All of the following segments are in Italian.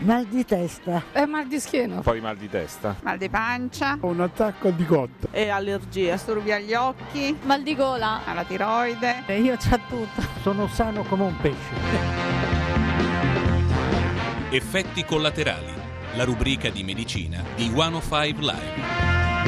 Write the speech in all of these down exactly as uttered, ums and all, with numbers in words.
Mal di testa. E mal di schiena. Poi mal di testa. Mal di pancia. Un attacco di cotta. E allergia. Disturbi agli occhi. Mal di gola. Alla tiroide. E io c'ho tutto. Sono sano come un pesce. Effetti collaterali. La rubrica di medicina di centocinque Live.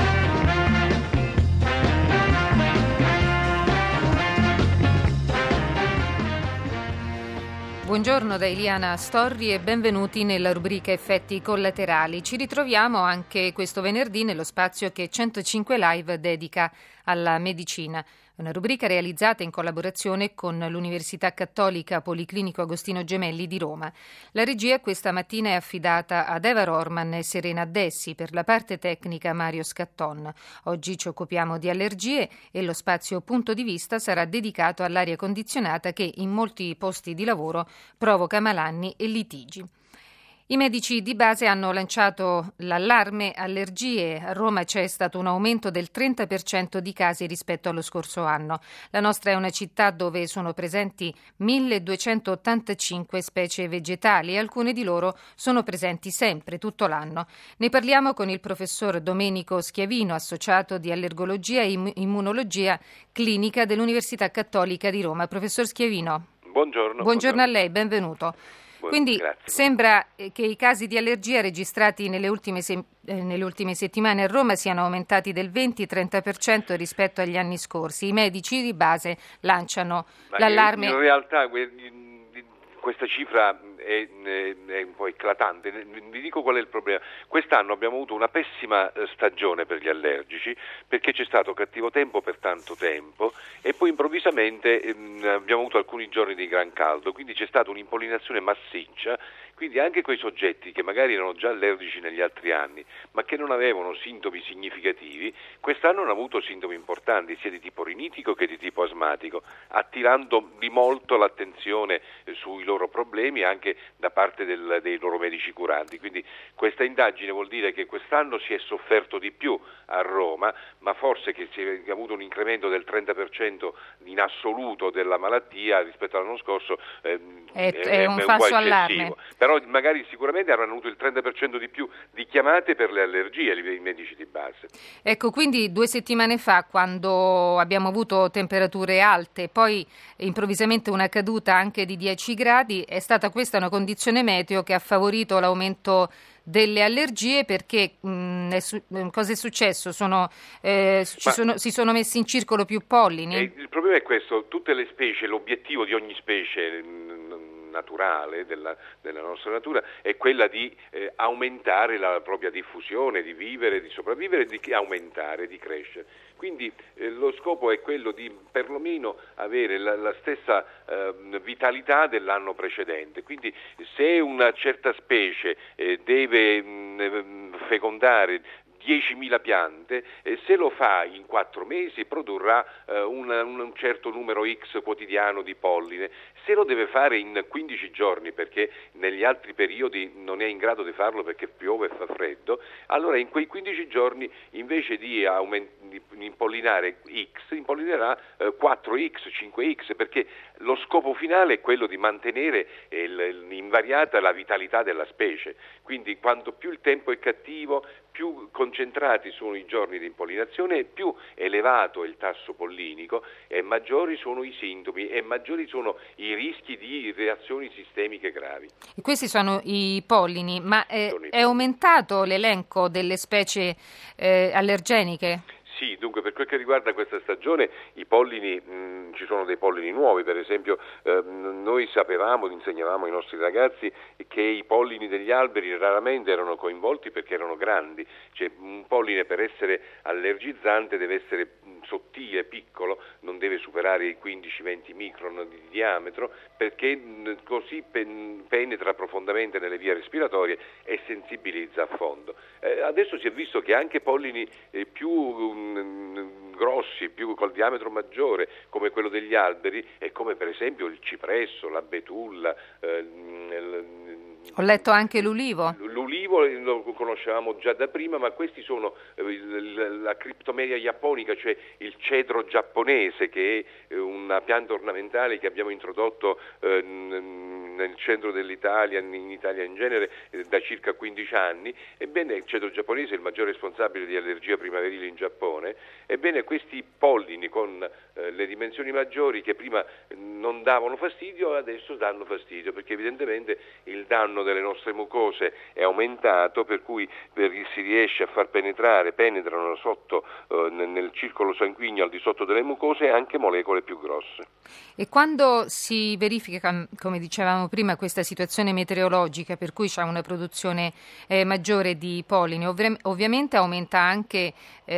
Buongiorno da Eliana Storri e benvenuti nella rubrica Effetti collaterali. Ci ritroviamo anche questo venerdì nello spazio che centocinque Live dedica alla medicina. Una rubrica realizzata in collaborazione con l'Università Cattolica Policlinico Agostino Gemelli di Roma. La regia questa mattina è affidata ad Eva Rorman e Serena Dessi, per la parte tecnica Mario Scatton. Oggi ci occupiamo di allergie e lo spazio punto di vista sarà dedicato all'aria condizionata che in molti posti di lavoro provoca malanni e litigi. I medici di base hanno lanciato l'allarme allergie. A Roma c'è stato un aumento del trenta per cento di casi rispetto allo scorso anno. La nostra è una città dove sono presenti milleduecentottantacinque specie vegetali e alcune di loro sono presenti sempre, tutto l'anno. Ne parliamo con il professor Domenico Schiavino, associato di allergologia e immunologia clinica dell'Università Cattolica di Roma. Professor Schiavino. Buongiorno. Buongiorno, buongiorno a lei, benvenuto. Quindi Grazie. Sembra che i casi di allergia registrati nelle ultime, se- eh, nelle ultime settimane a Roma siano aumentati del venti-trenta per cento rispetto agli anni scorsi. I medici di base lanciano Ma l'allarme. In realtà questa cifra è, è un po' eclatante. Vi dico qual è il problema. Quest'anno abbiamo avuto una pessima stagione per gli allergici perché c'è stato cattivo tempo per tanto tempo e poi improvvisamente ehm, abbiamo avuto alcuni giorni di gran caldo, quindi c'è stata un'impollinazione massiccia, quindi anche quei soggetti che magari erano già allergici negli altri anni ma che non avevano sintomi significativi, quest'anno hanno avuto sintomi importanti sia di tipo rinitico che di tipo asmatico, attirando di molto l'attenzione eh, sui loro problemi anche da parte del, dei loro medici curanti. Quindi questa indagine vuol dire che quest'anno si è sofferto di più a Roma, ma forse che si è avuto un incremento del trenta per cento in assoluto della malattia rispetto all'anno scorso, ehm, è, è, è un è falso un po' allarme. Però magari sicuramente avranno avuto il trenta per cento di più di chiamate per le allergie i medici di base. Ecco, quindi due settimane fa, quando abbiamo avuto temperature alte, poi improvvisamente una caduta anche di dieci gradi, è stata questa una condizione meteo che ha favorito l'aumento delle allergie perché mh, è su- cosa è successo? Sono, eh, ci Ma, sono, si sono messi in circolo più pollini? Eh, il problema è questo, tutte le specie, l'obiettivo di ogni specie mh, naturale della, della nostra natura è quella di eh, aumentare la propria diffusione, di vivere, di sopravvivere, di aumentare, di crescere. Quindi eh, lo scopo è quello di perlomeno avere la, la stessa eh, vitalità dell'anno precedente. Quindi se una certa specie eh, deve mh, fecondare diecimila piante, eh, se lo fa in quattro mesi produrrà eh, una, un certo numero X quotidiano di polline. Se lo deve fare in quindici giorni perché negli altri periodi non è in grado di farlo perché piove e fa freddo, allora in quei quindici giorni invece di, aument- di impollinare X, impollinerà eh, quattro X, cinque X, perché lo scopo finale è quello di mantenere eh, l- invariata la vitalità della specie. Quindi quanto più il tempo è cattivo, più concentrati sono i giorni di impollinazione, più elevato è il tasso pollinico e maggiori sono i sintomi e maggiori sono i rischi di reazioni sistemiche gravi. E questi sono i pollini, ma è, è aumentato l'elenco delle specie eh, allergeniche? Sì, dunque per quel che riguarda questa stagione i pollini, mh, ci sono dei pollini nuovi, per esempio eh, noi sapevamo, insegnavamo ai nostri ragazzi che i pollini degli alberi raramente erano coinvolti perché erano grandi, cioè un polline per essere allergizzante deve essere sottile, piccolo, non deve superare i quindici venti micron di diametro perché mh, così pen- penetra profondamente nelle vie respiratorie e sensibilizza a fondo. Eh, adesso si è visto che anche pollini eh, più mh, grossi, più col diametro maggiore, come quello degli alberi e come per esempio il cipresso, la betulla, eh, il, Ho letto anche l'ulivo. L'ulivo lo conoscevamo già da prima, ma questi sono eh, la Cryptomeria japonica, cioè il cedro giapponese, che è una pianta ornamentale che abbiamo introdotto eh, nel centro dell'Italia, in Italia in genere, eh, da circa quindici anni. Ebbene, il ceto giapponese è il maggiore responsabile di allergia primaverile in Giappone. Ebbene, questi pollini con eh, le dimensioni maggiori che prima non davano fastidio, adesso danno fastidio, perché evidentemente il danno delle nostre mucose è aumentato, per cui per, si riesce a far penetrare, penetrano sotto eh, nel circolo sanguigno al di sotto delle mucose anche molecole più grosse. E quando si verifica, come dicevamo prima, questa situazione meteorologica per cui c'è una produzione eh, maggiore di pollini, ovvi- ovviamente aumenta anche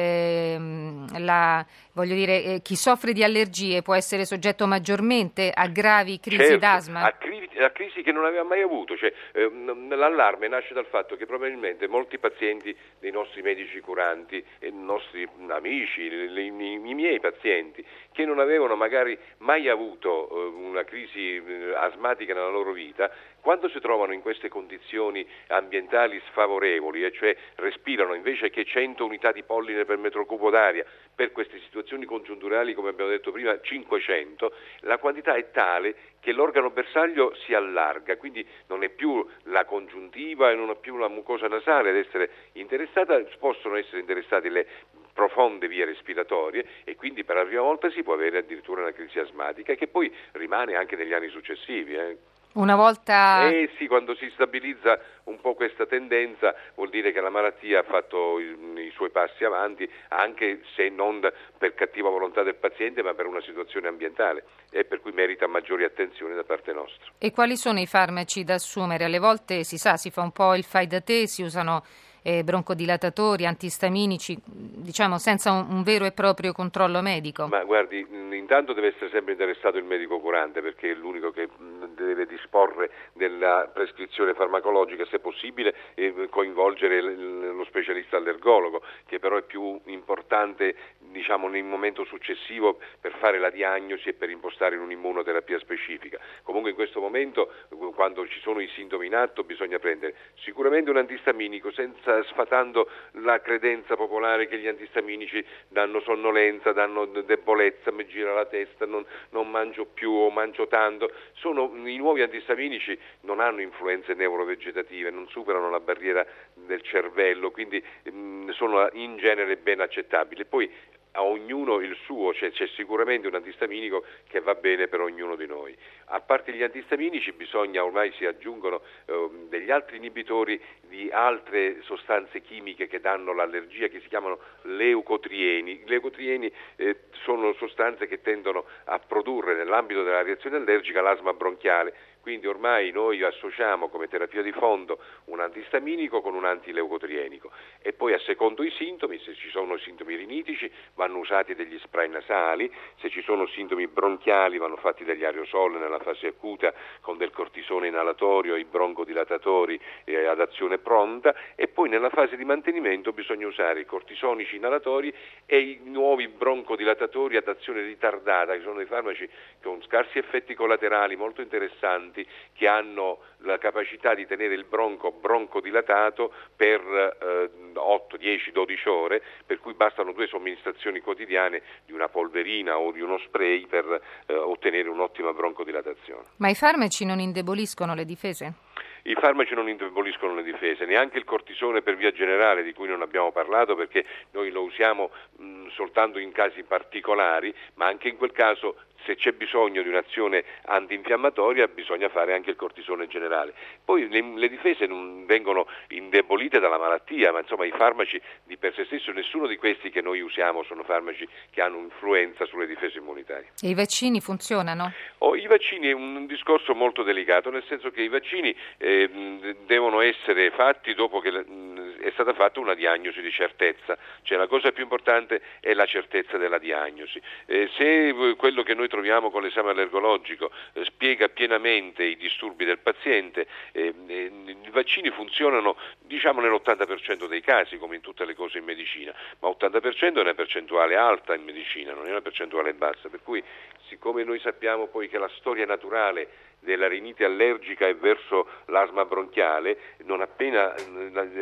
ehm, la, voglio dire, eh, chi soffre di allergie può essere soggetto maggiormente a gravi crisi certo, d'asma? A, cri- a crisi che non aveva mai avuto, cioè, eh, l'allarme nasce dal fatto che probabilmente molti pazienti dei nostri medici curanti, e i nostri amici, le, le, i, i miei pazienti, che non avevano magari mai avuto eh, una crisi eh, asmatica nella loro vita, quando si trovano in queste condizioni ambientali sfavorevoli, e cioè respirano invece che cento unità di polline per metro cubo d'aria, per queste situazioni congiunturali, come abbiamo detto prima, cinquecento, la quantità è tale che l'organo bersaglio si allarga, quindi non è più la congiuntiva e non è più la mucosa nasale ad essere interessata, possono essere interessate le profonde vie respiratorie, e quindi per la prima volta si può avere addirittura una crisi asmatica, che poi rimane anche negli anni successivi. Eh. Una volta... Eh sì, quando si stabilizza un po' questa tendenza vuol dire che la malattia ha fatto i, i suoi passi avanti, anche se non per cattiva volontà del paziente, ma per una situazione ambientale, e per cui merita maggiori attenzioni da parte nostra. E quali sono i farmaci da assumere? Alle volte si sa, si fa un po' il fai da te, si usano eh, broncodilatatori, antistaminici, diciamo senza un, un vero e proprio controllo medico. Ma guardi, intanto deve essere sempre interessato il medico curante, perché è l'unico che deve disporre della prescrizione farmacologica, se possibile, e coinvolgere lo specialista allergologo, che però è più importante, diciamo, nel momento successivo per fare la diagnosi e per impostare un'immunoterapia specifica. Comunque in questo momento, quando ci sono i sintomi in atto, bisogna prendere sicuramente un antistaminico, senza sfatando la credenza popolare che gli antistaminici danno sonnolenza, danno debolezza, mi gira la testa, non, non mangio più o mangio tanto. Sono i nuovi antistaminici non hanno influenze neurovegetative, non superano la barriera del cervello, quindi mh, sono in genere ben accettabili. Poi a ognuno il suo, cioè, c'è sicuramente un antistaminico che va bene per ognuno di noi. A parte gli antistaminici bisogna, ormai si aggiungono eh, degli altri inibitori di altre sostanze chimiche che danno l'allergia, che si chiamano leucotrieni. I leucotrieni eh, sono sostanze che tendono a produrre nell'ambito della reazione allergica l'asma bronchiale. Quindi ormai noi associamo come terapia di fondo un antistaminico con un antileucotrienico, e poi a secondo i sintomi, se ci sono sintomi rinitici vanno usati degli spray nasali, se ci sono sintomi bronchiali vanno fatti degli aerosol nella fase acuta con del cortisone inalatorio, i broncodilatatori eh, ad azione pronta, e poi nella fase di mantenimento bisogna usare i cortisonici inalatori e i nuovi broncodilatatori ad azione ritardata, che sono dei farmaci con scarsi effetti collaterali molto interessanti, che hanno la capacità di tenere il bronco broncodilatato per eh, otto, dieci, dodici ore, per cui bastano due somministrazioni quotidiane di una polverina o di uno spray per eh, ottenere un'ottima broncodilatazione. Ma i farmaci non indeboliscono le difese? I farmaci non indeboliscono le difese, neanche il cortisone per via generale, di cui non abbiamo parlato perché noi lo usiamo mh, soltanto in casi particolari, ma anche in quel caso, se c'è bisogno di un'azione antinfiammatoria, bisogna fare anche il cortisone generale. Poi le, le difese non vengono indebolite dalla malattia, ma insomma i farmaci di per sé stesso, nessuno di questi che noi usiamo sono farmaci che hanno influenza sulle difese immunitarie. E i vaccini funzionano? Oh, i vaccini è un discorso molto delicato, nel senso che i vaccini eh, devono essere fatti dopo che mh, è stata fatta una diagnosi di certezza, cioè la cosa più importante è la certezza della diagnosi. Eh, se quello che noi troviamo con l'esame allergologico eh, spiega pienamente i disturbi del paziente, eh, eh, i vaccini funzionano diciamo nell'ottanta per cento dei casi, come in tutte le cose in medicina, ma ottanta per cento è una percentuale alta in medicina, non è una percentuale bassa, per cui siccome noi sappiamo poi che la storia naturale della rinite allergica è verso l'asma bronchiale, non appena è fatta una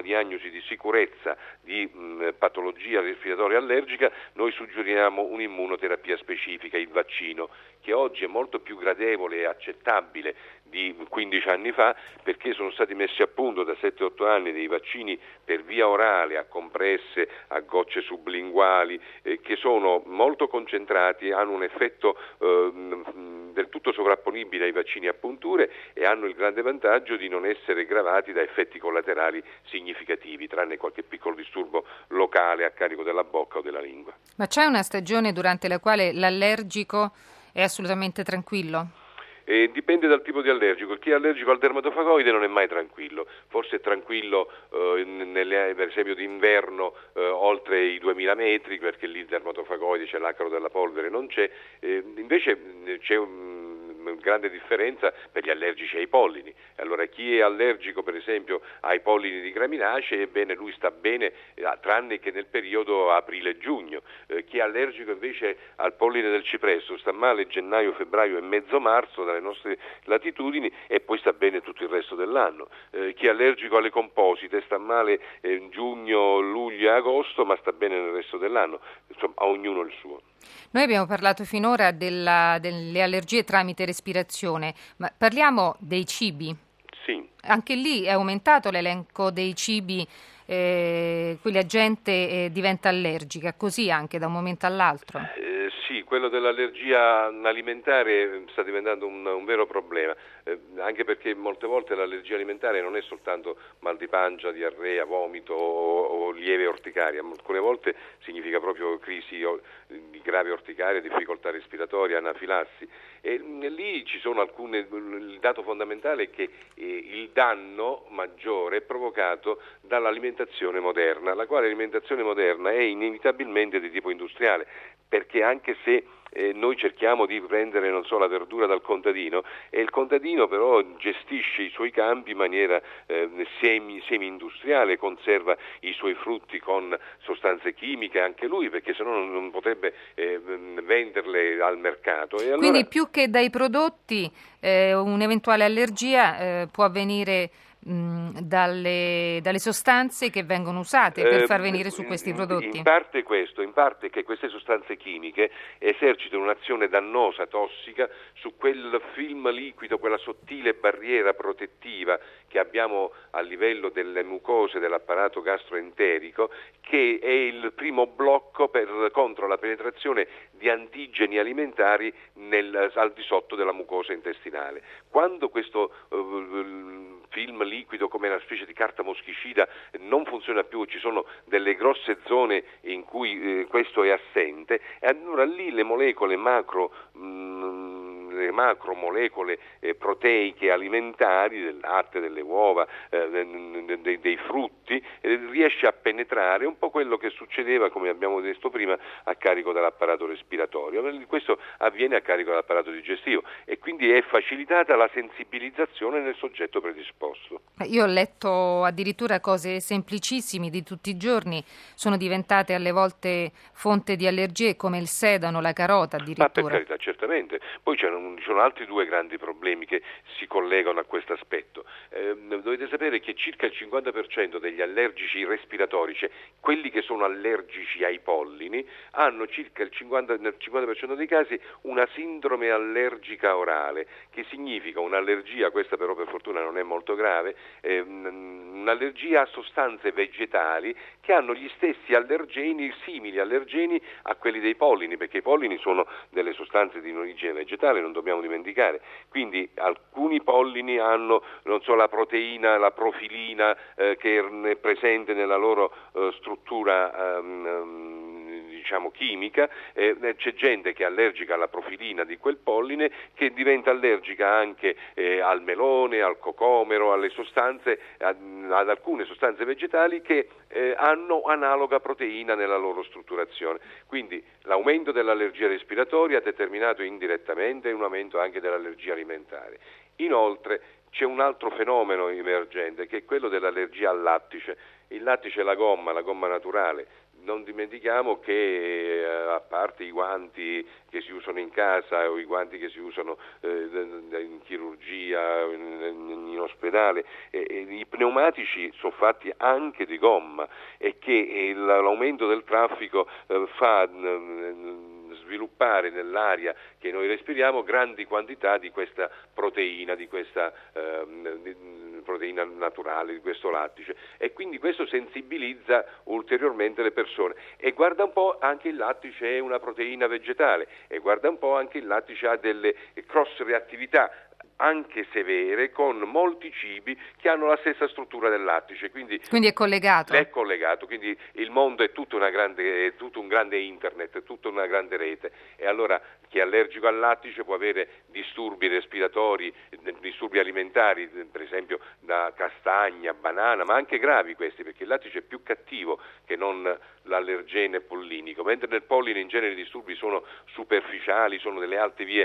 una diagnosi di sicurezza di mh, patologia respiratoria allergica, noi suggeriamo un'immunoterapia specifica, il vaccino, che oggi è molto più gradevole e accettabile di quindici anni fa, perché sono stati messi a punto da sette otto anni dei vaccini per via orale, a compresse, a gocce sublinguali, eh, che sono molto concentrati, hanno un effetto eh, del tutto sovrapponibile ai vaccini a punture e hanno il grande vantaggio di non essere gravati da effetti collaterali significativi, tranne qualche piccolo disturbo locale a carico della bocca o della lingua. Ma c'è una stagione durante la quale l'allergico è assolutamente tranquillo? Eh, dipende dal tipo di allergico. Chi è allergico al dermatofagoide non è mai tranquillo, forse è tranquillo eh, nelle, per esempio d'inverno eh, oltre i duemila metri, perché lì il dermatofagoide c'è, l'acaro della polvere non c'è, eh, invece c'è un grande differenza per gli allergici ai pollini. Allora chi è allergico per esempio ai pollini di graminacee, ebbene lui sta bene eh, tranne che nel periodo aprile-giugno. Eh, chi è allergico invece al polline del cipresso sta male gennaio, febbraio e mezzo marzo dalle nostre latitudini e poi sta bene tutto il resto dell'anno. Eh, chi è allergico alle composite sta male eh, giugno, luglio e agosto, ma sta bene nel resto dell'anno. Insomma, a ognuno il suo. Noi abbiamo parlato finora della, delle allergie tramite respirazione, ma parliamo dei cibi. Sì. Anche lì è aumentato l'elenco dei cibi eh, cui la gente eh, diventa allergica, così anche da un momento all'altro. Eh, sì, quello dell'allergia alimentare sta diventando un, un vero problema, eh, anche perché molte volte l'allergia alimentare non è soltanto mal di pancia, diarrea, vomito o, o lieve orticaria, alcune volte significa proprio crisi o, di grave orticaria, difficoltà respiratoria, anafilassi. E lì ci sono alcune, il dato fondamentale è che eh, il danno maggiore è provocato dall'alimentazione moderna, la quale alimentazione moderna è inevitabilmente di tipo industriale, perché anche se eh, noi cerchiamo di prendere non so la verdura dal contadino, e il contadino però gestisce i suoi campi in maniera eh, semi, semi-industriale, conserva i suoi frutti con sostanze chimiche anche lui, perché sennò non, non potrebbe eh, venderle al mercato. E allora... Quindi più che dai prodotti eh, un'eventuale allergia eh, può avvenire mh, dalle, dalle sostanze che vengono usate per far venire su questi prodotti? In parte questo, in parte che queste sostanze chimiche esercitano un'azione dannosa, tossica, su quel film liquido, quella sottile barriera protettiva che abbiamo a livello delle mucose dell'apparato gastroenterico, che è il primo blocco per, contro la penetrazione di antigeni alimentari nel, al di sotto della mucosa intestinale. Quando questo uh, film liquido, come una specie di carta moschicida, non funziona più, ci sono delle grosse zone in cui eh, questo è assente, e allora lì le molecole macro mh, le macromolecole eh, proteiche alimentari del latte, delle uova, eh, dei, dei frutti, eh, riesce a penetrare un po' quello che succedeva, come abbiamo detto prima, a carico dell'apparato respiratorio. Questo avviene a carico dell'apparato digestivo e quindi è facilitata la sensibilizzazione nel soggetto predisposto. Io ho letto addirittura cose semplicissime di tutti i giorni, sono diventate alle volte fonte di allergie, come il sedano, la carota addirittura. Ma per carità, certamente. Poi c'erano ci sono altri due grandi problemi che si collegano a questo aspetto. Eh, dovete sapere che circa il cinquanta per cento degli allergici respiratori, cioè quelli che sono allergici ai pollini, hanno circa il cinquanta, nel cinquanta per cento dei casi una sindrome allergica orale, che significa un'allergia, questa però per fortuna non è molto grave, eh, un'allergia a sostanze vegetali che hanno gli stessi allergeni, simili allergeni a quelli dei pollini, perché i pollini sono delle sostanze di origine vegetale, non dobbiamo dimenticare. Quindi alcuni pollini hanno non so la proteina, la profilina eh, che è presente nella loro eh, struttura um, diciamo chimica, eh, c'è gente che è allergica alla profilina di quel polline, che diventa allergica anche eh, al melone, al cocomero, alle sostanze, ad, ad alcune sostanze vegetali che eh, hanno analoga proteina nella loro strutturazione. Quindi l'aumento dell'allergia respiratoria ha determinato indirettamente un aumento anche dell'allergia alimentare. Inoltre c'è un altro fenomeno emergente, che è quello dell'allergia al lattice. Il lattice è la gomma, la gomma naturale non dimentichiamo che eh, a parte i guanti che si usano in casa o i guanti che si usano eh, in chirurgia, in, in ospedale, eh, i pneumatici sono fatti anche di gomma e che eh, l'aumento del traffico eh, fa eh, sviluppare nell'aria che noi respiriamo grandi quantità di questa proteina, di questa eh, proteina naturale, di questo lattice, e quindi questo sensibilizza ulteriormente le persone. E guarda un po', anche il lattice è una proteina vegetale, e guarda un po', anche il lattice ha delle cross reattività anche severe con molti cibi che hanno la stessa struttura del lattice, quindi, quindi è collegato. È collegato, quindi il mondo è tutto, una grande, è tutto un grande internet, è tutta una grande rete, e allora chi è allergico al lattice può avere disturbi respiratori, disturbi alimentari, per esempio da castagna, banana, ma anche gravi questi, perché il lattice è più cattivo che non l'allergene pollinico, mentre nel polline in genere i disturbi sono superficiali, sono delle alte vie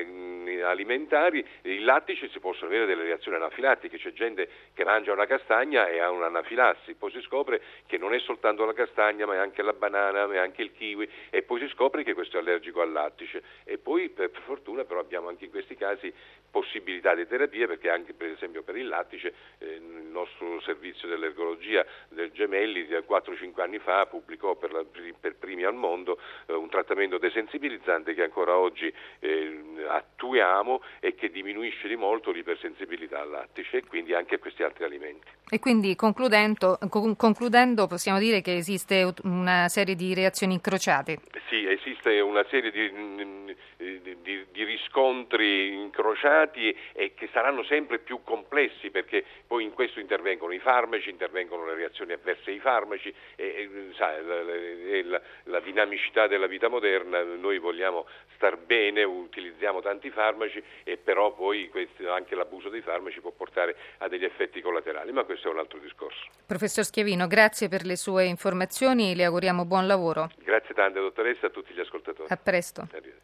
eh, alimentari. Il lattice si possono avere delle reazioni anafilattiche, c'è gente che mangia una castagna e ha un'anafilassi, poi si scopre che non è soltanto la castagna ma è anche la banana, ma è anche il kiwi, e poi si scopre che questo è allergico al lattice, e poi per fortuna però abbiamo anche in questi casi possibilità di terapie, perché anche per esempio per il lattice eh, il nostro servizio dell'ergologia del Gemelli quattro cinque anni fa pubblicò per, la, per primi al mondo eh, un trattamento desensibilizzante che ancora oggi eh, attuiamo e che diminuisce di molto l'ipersensibilità al lattice e quindi anche a questi altri alimenti. E quindi concludendo, concludendo possiamo dire che esiste una serie di reazioni incrociate? Sì, esiste una serie di, di, di riscontri incrociati e che saranno sempre più complessi, perché poi in questo intervengono i farmaci, intervengono le reazioni avverse ai farmaci e, e sai, la, la, la dinamicità della vita moderna. Noi vogliamo star bene, utilizziamo tanti farmaci, e però poi questo, anche l'abuso dei farmaci può portare a degli effetti collaterali, ma questo è un altro discorso. Professor Schiavino, grazie per le sue informazioni, le auguriamo buon lavoro. Grazie tante dottoressa, a tutti gli ascoltatori. A presto. Arrivederci.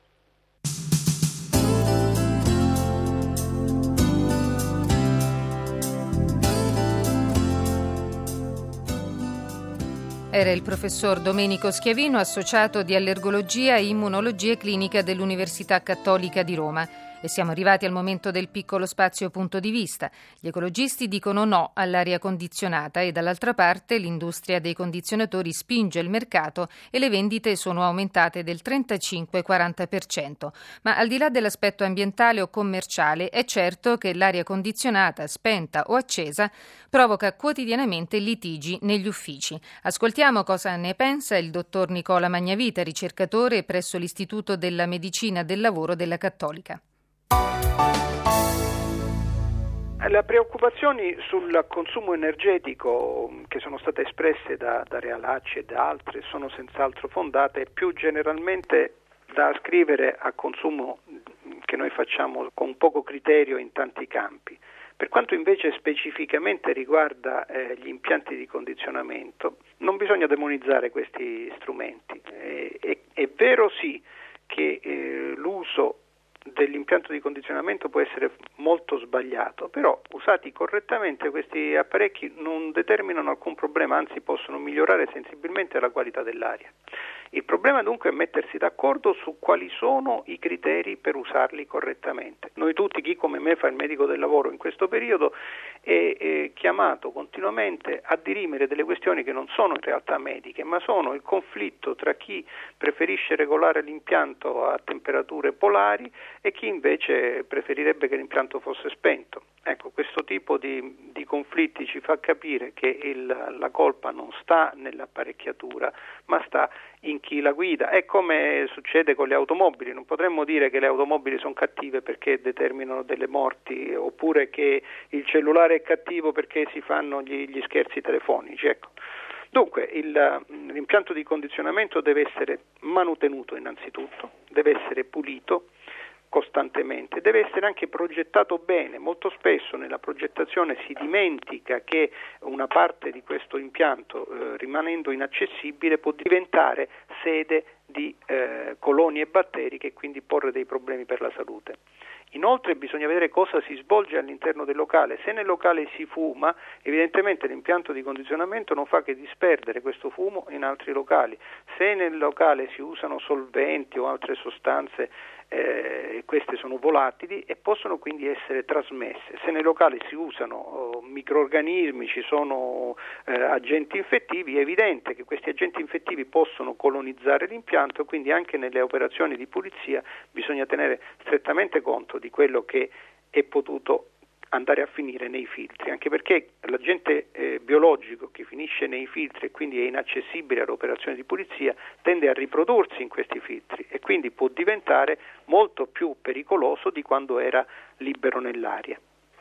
Era il professor Domenico Schiavino, associato di allergologia e immunologia clinica dell'Università Cattolica di Roma. E siamo arrivati al momento del piccolo spazio punto di vista. Gli ecologisti dicono no all'aria condizionata e dall'altra parte l'industria dei condizionatori spinge il mercato e le vendite sono aumentate del trentacinque quaranta per cento. Ma al di là dell'aspetto ambientale o commerciale è certo che l'aria condizionata, spenta o accesa, provoca quotidianamente litigi negli uffici. Ascoltiamo cosa ne pensa il dottor Nicola Magnavita, ricercatore presso l'Istituto della Medicina del Lavoro della Cattolica. Le preoccupazioni sul consumo energetico che sono state espresse da, da Realacci e da altre sono senz'altro fondate e più generalmente da ascrivere a consumo che noi facciamo con poco criterio in tanti campi. Per quanto invece specificamente riguarda eh, gli impianti di condizionamento, non bisogna demonizzare questi strumenti. Eh, è, è vero sì che eh, l'uso dell'impianto di condizionamento può essere molto sbagliato, però usati correttamente questi apparecchi non determinano alcun problema, anzi possono migliorare sensibilmente la qualità dell'aria. Il problema dunque è mettersi d'accordo su quali sono i criteri per usarli correttamente. Noi tutti, chi come me fa il medico del lavoro in questo periodo, è, è chiamato continuamente a dirimere delle questioni che non sono in realtà mediche, ma sono il conflitto tra chi preferisce regolare l'impianto a temperature polari e chi invece preferirebbe che l'impianto fosse spento. Ecco, questo tipo di, di conflitti ci fa capire che il, la colpa non sta nell'apparecchiatura, ma sta in chi la guida. È come succede con le automobili, non potremmo dire che le automobili sono cattive perché determinano delle morti, oppure che il cellulare è cattivo perché si fanno gli, gli scherzi telefonici. Ecco. Dunque il, l'impianto di condizionamento deve essere manutenuto innanzitutto, deve essere pulito, costantemente, deve essere anche progettato bene. Molto spesso nella progettazione si dimentica che una parte di questo impianto, eh, rimanendo inaccessibile, può diventare sede di eh, colonie batteriche e quindi porre dei problemi per la salute. Inoltre bisogna vedere cosa si svolge all'interno del locale. Se nel locale si fuma, evidentemente l'impianto di condizionamento non fa che disperdere questo fumo in altri locali. Se nel locale si usano solventi o altre sostanze, eh, queste sono volatili e possono quindi essere trasmesse. Se nei locali si usano oh, microrganismi, ci sono eh, agenti infettivi, è evidente che questi agenti infettivi possono colonizzare l'impianto, quindi anche nelle operazioni di pulizia bisogna tenere strettamente conto di quello che è potuto andare a finire nei filtri, anche perché l'agente eh, biologico che finisce nei filtri e quindi è inaccessibile alle operazioni di pulizia tende a riprodursi in questi filtri e quindi può diventare molto più pericoloso di quando era libero nell'aria.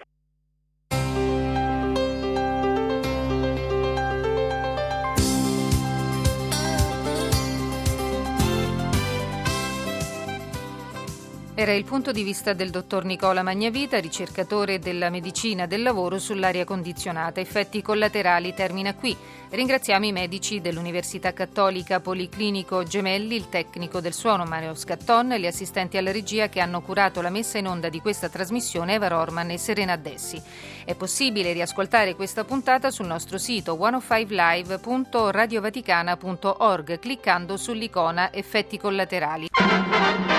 Era il punto di vista del dottor Nicola Magnavita, ricercatore della medicina del lavoro sull'aria condizionata. Effetti collaterali termina qui. Ringraziamo i medici dell'Università Cattolica Policlinico Gemelli, il tecnico del suono Mario Scatton e gli assistenti alla regia che hanno curato la messa in onda di questa trasmissione, Eva Rorman e Serena Dessi. È possibile riascoltare questa puntata sul nostro sito centocinque live punto radiovaticana punto org cliccando sull'icona Effetti collaterali.